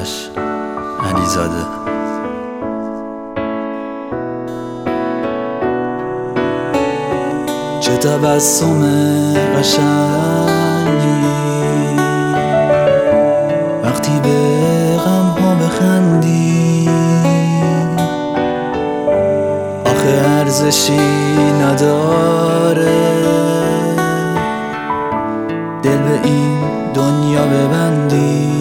آرش علیزاده. چه تبسم قشنگی وقتی به غم ها بخندی، آخه ارزشی نداره دل به این دنیا ببندی.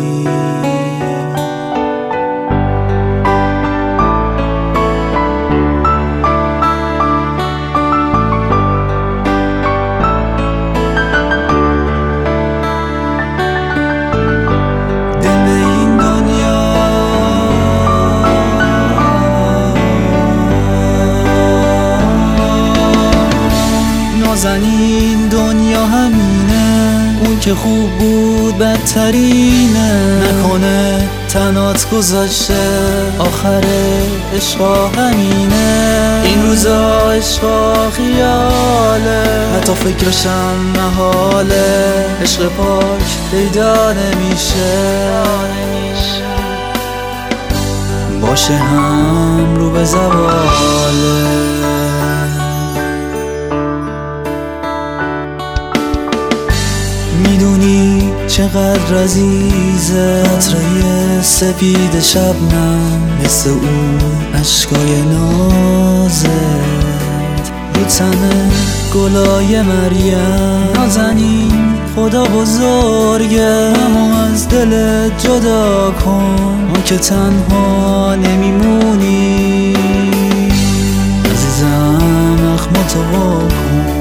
این دنیا همینه، اون که خوب بود بدترینه. نکنه تنات گذاشته آخر عشقا همینه. این روزا عشقا خیاله، حتی فکرشم محاله. عشق پاک پیدا نمیشه، باشه هم رو به زواله. میدونی چقدر عزیزه قطره سپید شبنم، مثل اون عشقای نازت رو تن گلای مریم. نازنین خدا بزرگه، اما از دلت جدا کن، اون که تنها نمیمونی. عزیزم اخماتو واکن،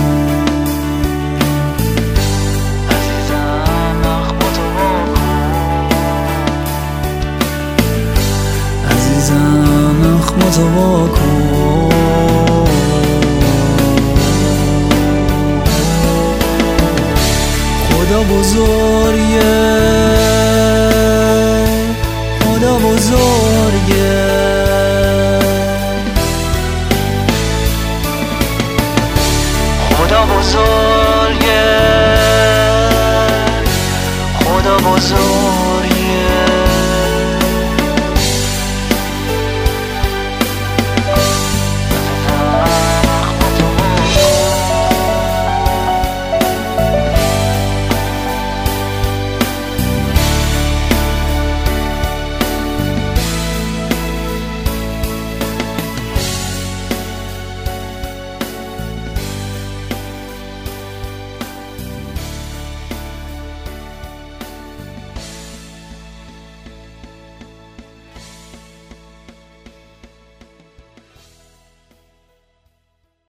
عزیزم اخماتو واکن. خدا بزرگه، خدا بزرگه.